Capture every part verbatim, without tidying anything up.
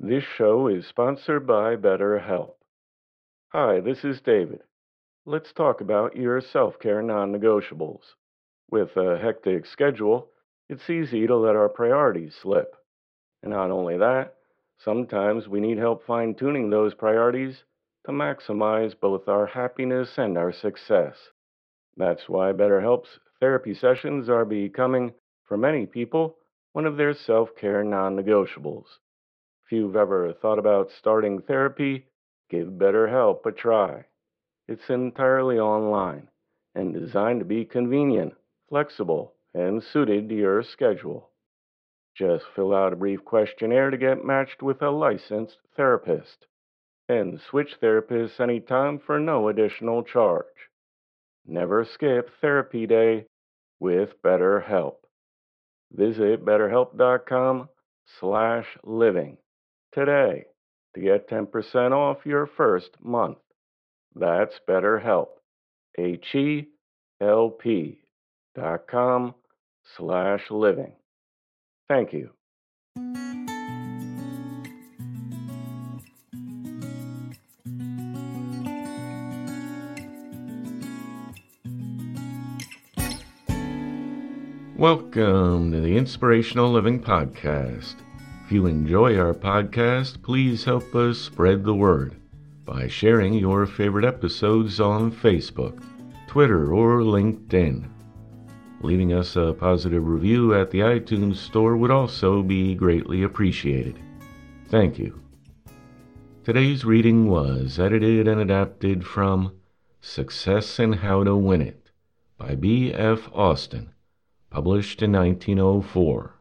This show is sponsored by BetterHelp. Hi, this is David. Let's talk about your self care non negotiables. With a hectic schedule, it's easy to let our priorities slip. And not only that, sometimes we need help fine tuning those priorities to maximize both our happiness and our success. That's why BetterHelp's therapy sessions are becoming, for many people, one of their self care non negotiables. If you've ever thought about starting therapy, give BetterHelp a try. It's entirely online and designed to be convenient, flexible, and suited to your schedule. Just fill out a brief questionnaire to get matched with a licensed therapist, and switch therapists anytime for no additional charge. Never skip therapy day with BetterHelp. Visit betterhelp.com slash living today to get ten percent off your first month. That's BetterHelp. H-E-L-P dot com slash living. Thank you. Welcome to the Inspirational Living Podcast. If you enjoy our podcast, please help us spread the word by sharing your favorite episodes on Facebook, Twitter, or LinkedIn. Leaving us a positive review at the iTunes store would also be greatly appreciated. Thank you. Today's reading was edited and adapted from Success and How to Win It by B F Austin, published in nineteen oh four.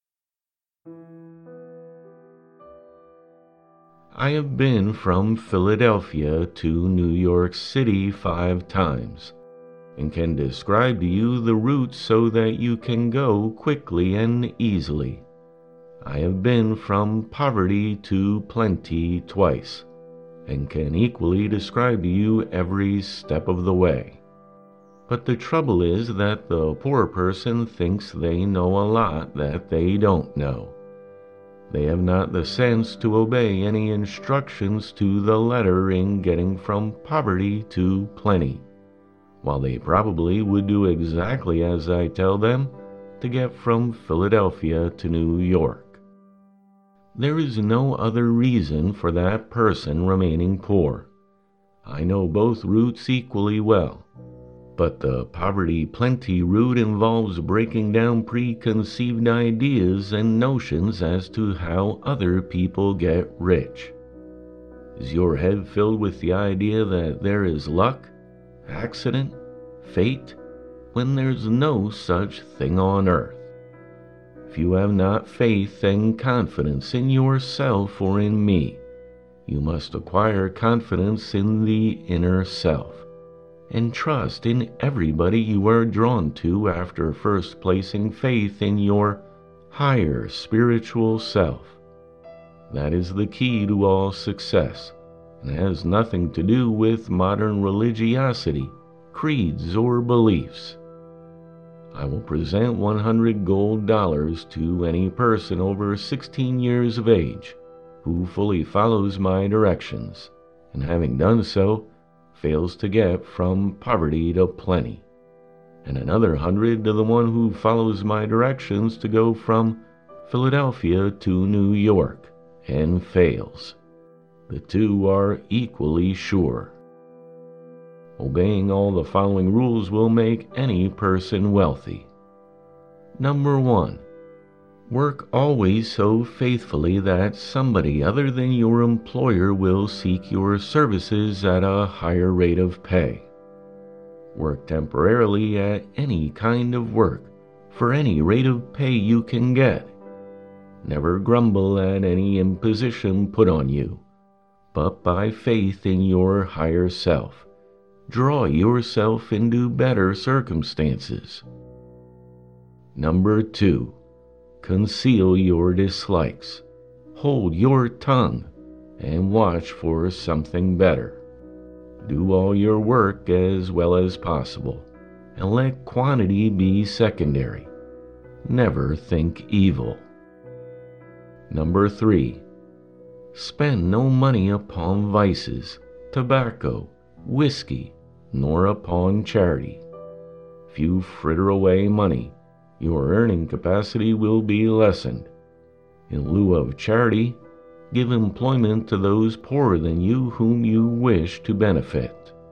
I have been from Philadelphia to New York City five times, and can describe to you the route so that you can go quickly and easily. I have been from poverty to plenty twice, and can equally describe to you every step of the way. But the trouble is that the poor person thinks they know a lot that they don't know. They have not the sense to obey any instructions to the letter in getting from poverty to plenty, while they probably would do exactly as I tell them to get from Philadelphia to New York. There is no other reason for that person remaining poor. I know both routes equally well. But the poverty-plenty route involves breaking down preconceived ideas and notions as to how other people get rich. Is your head filled with the idea that there is luck, accident, fate, when there's no such thing on earth? If you have not faith and confidence in yourself or in me, you must acquire confidence in the inner self, and trust in everybody you are drawn to after first placing faith in your higher spiritual self. That is the key to all success, and has nothing to do with modern religiosity, creeds, or beliefs. I will present one hundred gold dollars to any person over sixteen years of age who fully follows my directions, and having done so, fails to get from poverty to plenty, and another hundred to the one who follows my directions to go from Philadelphia to New York and fails. The two are equally sure. Obeying all the following rules will make any person wealthy. Number one, work always so faithfully that somebody other than your employer will seek your services at a higher rate of pay. Work temporarily at any kind of work for any rate of pay you can get. Never grumble at any imposition put on you, but by faith in your higher self, draw yourself into better circumstances. Number two, conceal your dislikes, hold your tongue, and watch for something better. Do all your work as well as possible, and let quantity be secondary. Never think evil. Number three, Spend no money upon vices, tobacco, whiskey, nor upon charity. If you fritter away money, your earning capacity will be lessened. In lieu of charity, give employment to those poorer than you whom you wish to benefit.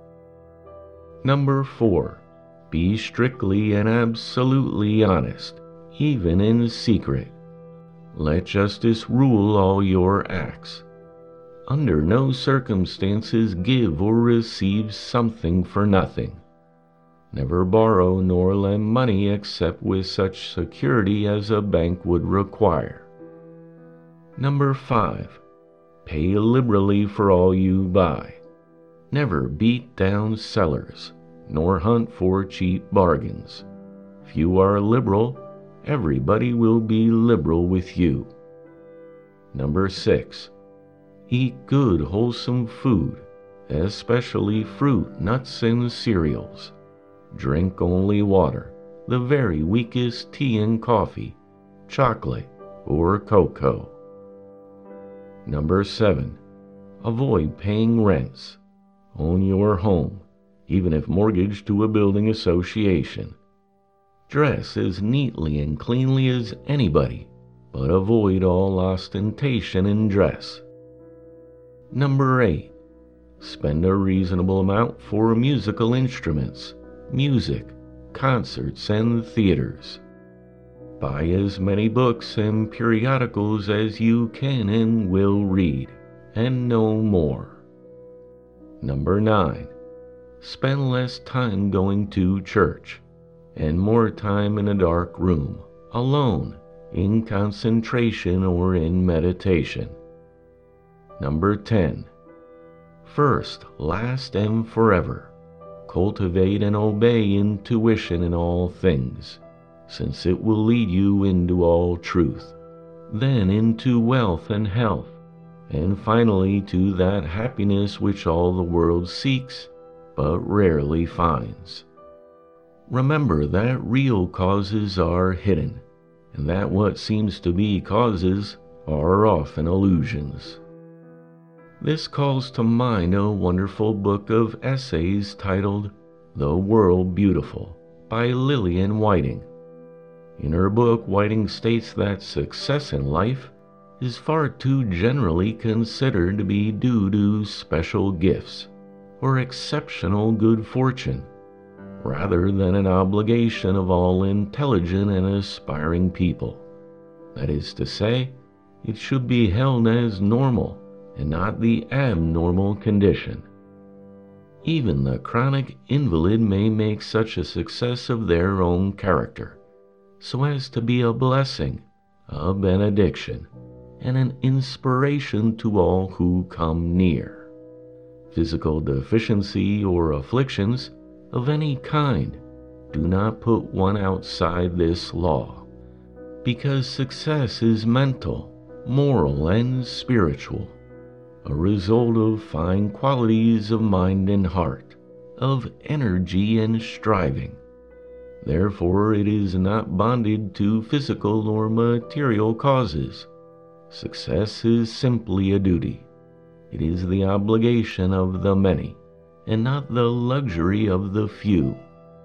Number four, be strictly and absolutely honest, even in secret. Let justice rule all your acts. Under no circumstances give or receive something for nothing. Never borrow nor lend money except with such security as a bank would require. Number five, pay liberally for all you buy. Never beat down sellers, nor hunt for cheap bargains. If you are liberal, everybody will be liberal with you. Number six, eat good wholesome food, especially fruit, nuts, and cereals. Drink only water, the very weakest tea and coffee, chocolate, or cocoa. Number seven, avoid paying rents. Own your home, even if mortgaged to a building association. Dress as neatly and cleanly as anybody, but avoid all ostentation in dress. Number eight, spend a reasonable amount for musical instruments, music, concerts, and theaters. Buy as many books and periodicals as you can and will read, and no more. Number nine, spend less time going to church, and more time in a dark room, alone, in concentration or in meditation. Number ten, first, last, and forever, cultivate and obey intuition in all things, since it will lead you into all truth, then into wealth and health, and finally to that happiness which all the world seeks, but rarely finds. Remember that real causes are hidden, and that what seems to be causes are often illusions. This calls to mind a wonderful book of essays titled The World Beautiful by Lillian Whiting. In her book, Whiting states that success in life is far too generally considered to be due to special gifts or exceptional good fortune, rather than an obligation of all intelligent and aspiring people. That is to say, it should be held as normal and not the abnormal condition. Even the chronic invalid may make such a success of their own character, so as to be a blessing, a benediction, and an inspiration to all who come near. Physical deficiency or afflictions of any kind do not put one outside this law, because success is mental, moral, and spiritual, a result of fine qualities of mind and heart, of energy and striving. Therefore, it is not bonded to physical or material causes. Success is simply a duty. It is the obligation of the many, and not the luxury of the few.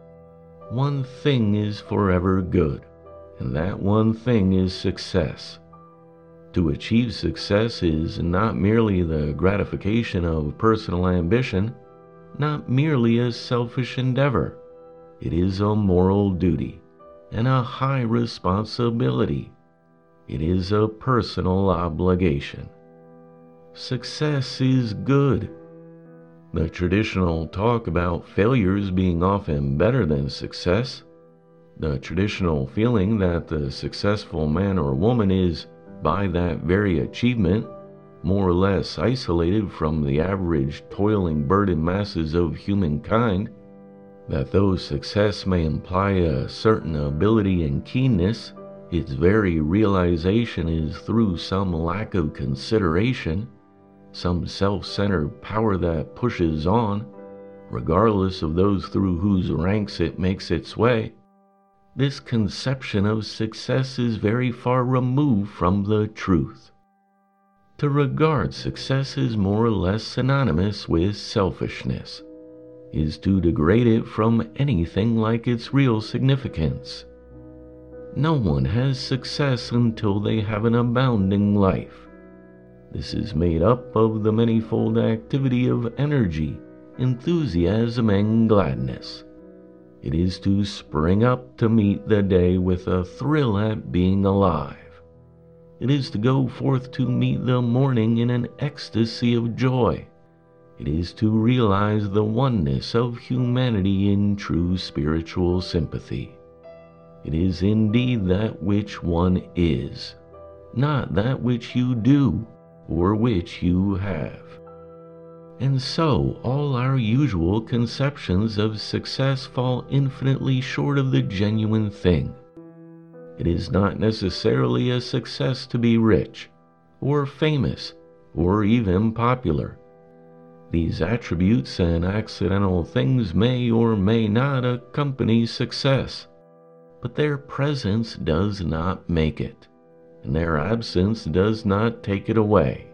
One thing is forever good, and that one thing is success. To achieve success is not merely the gratification of personal ambition, not merely a selfish endeavor. It is a moral duty and a high responsibility. It is a personal obligation. Success is good. The traditional talk about failures being often better than success, the traditional feeling that the successful man or woman is, by that very achievement, more or less isolated from the average toiling burdened masses of humankind, that though success may imply a certain ability and keenness, its very realization is through some lack of consideration, some self-centered power that pushes on, regardless of those through whose ranks it makes its way. This conception of success is very far removed from the truth. To regard success as more or less synonymous with selfishness is to degrade it from anything like its real significance. No one has success until they have an abounding life. This is made up of the manifold activity of energy, enthusiasm, and gladness. It is to spring up to meet the day with a thrill at being alive. It is to go forth to meet the morning in an ecstasy of joy. It is to realize the oneness of humanity in true spiritual sympathy. It is indeed that which one is, not that which you do or which you have. And so all our usual conceptions of success fall infinitely short of the genuine thing. It is not necessarily a success to be rich, or famous, or even popular. These attributes and accidental things may or may not accompany success, but their presence does not make it, and their absence does not take it away.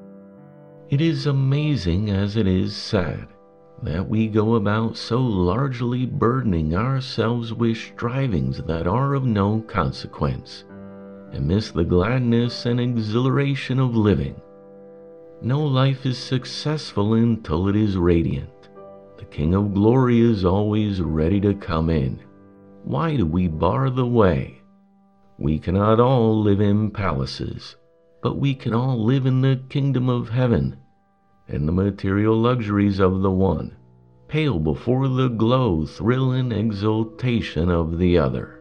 It is amazing as it is sad that we go about so largely burdening ourselves with strivings that are of no consequence, and miss the gladness and exhilaration of living. No life is successful until it is radiant. The King of Glory is always ready to come in. Why do we bar the way? We cannot all live in palaces, but we can all live in the kingdom of heaven, and the material luxuries of the one pale before the glow, thrill, and exultation of the other.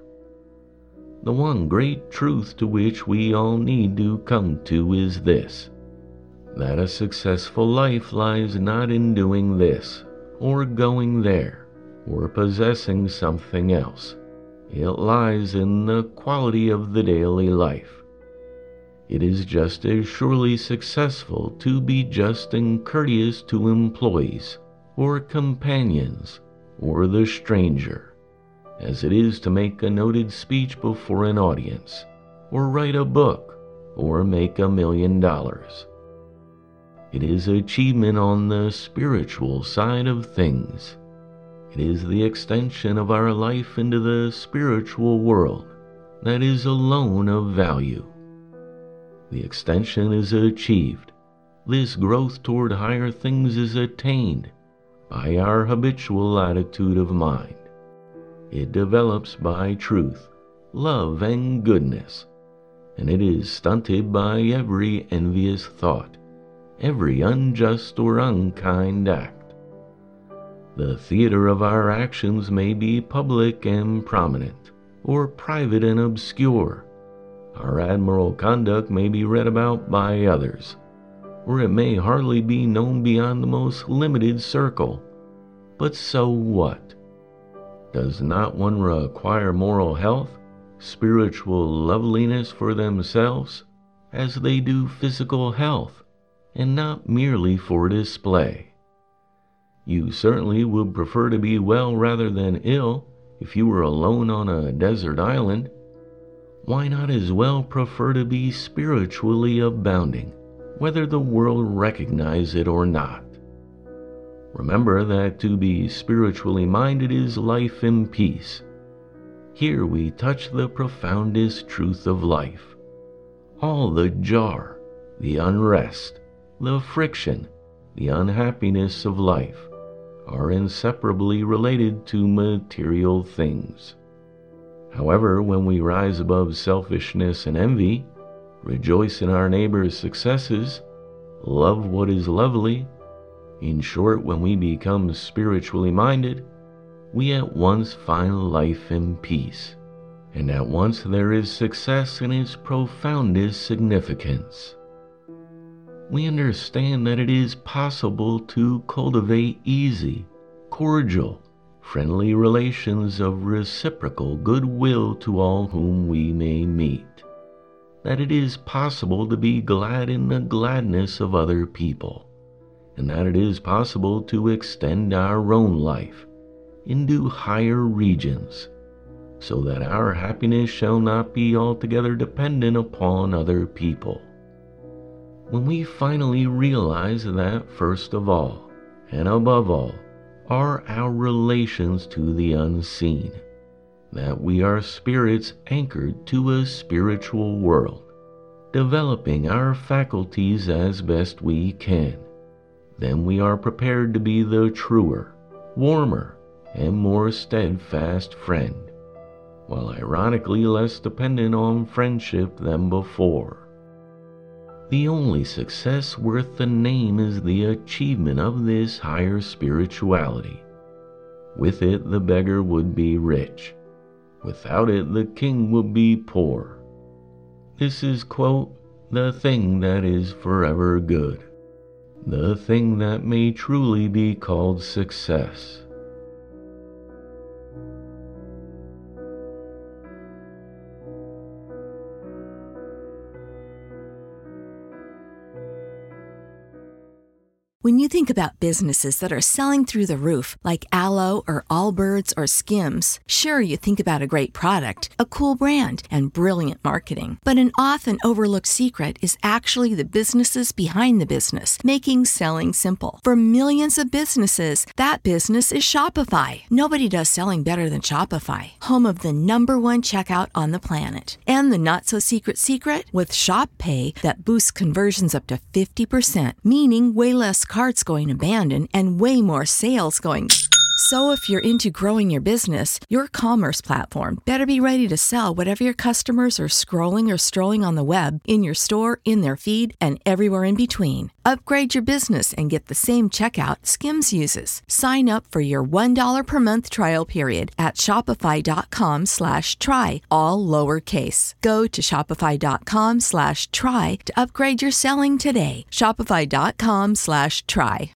The one great truth to which we all need to come to is this, that a successful life lies not in doing this, or going there, or possessing something else. It lies in the quality of the daily life. It is just as surely successful to be just and courteous to employees, or companions, or the stranger, as it is to make a noted speech before an audience, or write a book, or make a million dollars. It is achievement on the spiritual side of things. It is the extension of our life into the spiritual world that is alone of value. The extension is achieved, this growth toward higher things is attained by our habitual attitude of mind. It develops by truth, love, and goodness, and it is stunted by every envious thought, every unjust or unkind act. The theater of our actions may be public and prominent, or private and obscure. Our admirable conduct may be read about by others, or it may hardly be known beyond the most limited circle. But so what? Does not one require moral health, spiritual loveliness for themselves, as they do physical health, and not merely for display? You certainly would prefer to be well rather than ill if you were alone on a desert island. Why not as well prefer to be spiritually abounding, whether the world recognize it or not? Remember that to be spiritually minded is life in peace. Here we touch the profoundest truth of life. All the jar, the unrest, the friction, the unhappiness of life are inseparably related to material things. However, when we rise above selfishness and envy, rejoice in our neighbor's successes, love what is lovely, in short, when we become spiritually minded, we at once find life in peace, and at once there is success in its profoundest significance. We understand that it is possible to cultivate easy, cordial, friendly relations of reciprocal goodwill to all whom we may meet, that it is possible to be glad in the gladness of other people, and that it is possible to extend our own life into higher regions, so that our happiness shall not be altogether dependent upon other people. when we finally realize that first of all, and above all, are our relations to the unseen, that we are spirits anchored to a spiritual world, developing our faculties as best we can, then we are prepared to be the truer, warmer, and more steadfast friend, while ironically less dependent on friendship than before. The only success worth the name is the achievement of this higher spirituality. With it, the beggar would be rich. Without it, the king would be poor. This is, quote, the thing that is forever good, the thing that may truly be called success. When you think about businesses that are selling through the roof, like Aloe or Allbirds or Skims, sure, you think about a great product, a cool brand, and brilliant marketing. But an often overlooked secret is actually the businesses behind the business, making selling simple. For millions of businesses, that business is Shopify. Nobody does selling better than Shopify, home of the number one checkout on the planet. And the not-so-secret secret? With Shop Pay, that boosts conversions up to fifty percent, meaning way less carts going abandoned and way more sales going. So if you're into growing your business, your commerce platform better be ready to sell whatever your customers are scrolling or strolling on the web, in your store, in their feed, and everywhere in between. Upgrade your business and get the same checkout Skims uses. Sign up for your one dollar per month trial period at shopify.com slash try, all lowercase. Go to shopify.com slash try to upgrade your selling today. Shopify.com slash try.